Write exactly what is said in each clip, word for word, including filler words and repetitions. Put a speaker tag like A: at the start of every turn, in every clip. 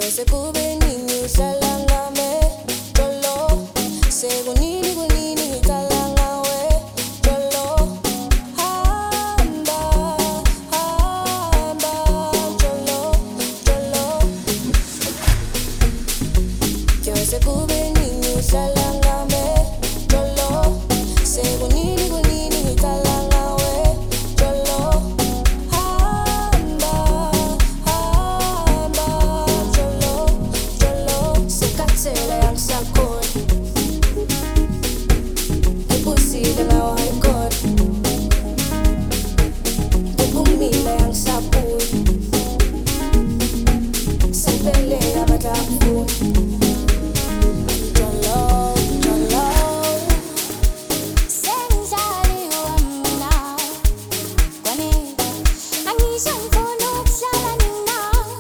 A: sekube nini uhlala ngame jolo sekunini kunini ngicala ngawe jolo hamba hamba jolo jolo Yo sekube nini uhlala ngame jolo sekunini kunini ngicala ngawe jolo hamba hamba jolo jolo sekathela yangisakhoda ngibusile ngawo hayikhona ngibumile yangisabuya sempele amandla akufuna jolo jolo
B: Sengizali wami nawe kwanini angisho ngifuna ukuhlala ninawe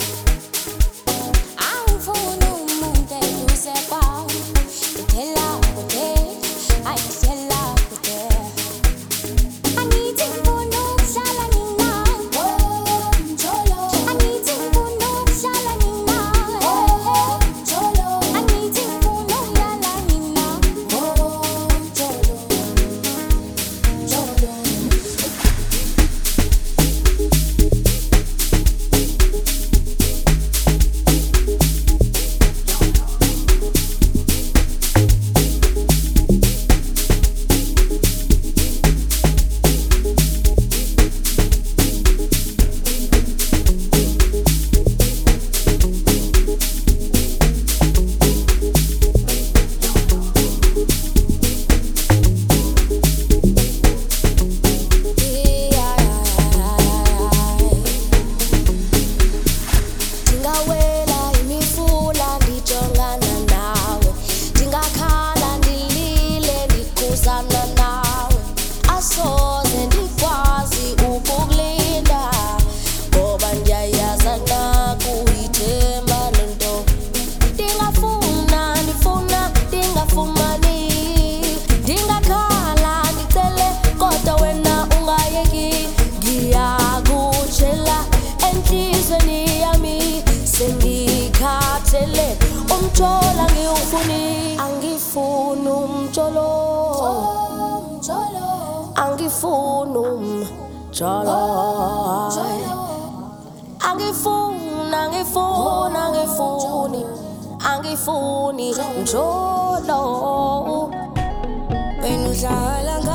B: angifuni umuntu eduze kwawe ngithela kude ayithela kude angithi ngifuna ukuhlala ninawe
A: jolo
B: angithi ngifuna ukuhlala ninawe
A: jolo
B: angithi ngifuna ukulala ninawe
A: jolo jolo
B: Ndingawela imifula ndijongana nawe ndingakhala ndilile ndikhuzana nawe asoze ndikwazi ukukulinda ngoba ndiyayazana kuyithemba lento ndingafuna ndifuna ndingafumani ndingakhala ndicele kodwa wena ungayeki ngiyakutshela enhlizweni yami sengikhathele umtsholo ngiwufuni angifuni umtsholo
A: jolo
B: angifuni umtsholo angifuni angifuni angifuni angifuni umtsholo
A: wena uhlala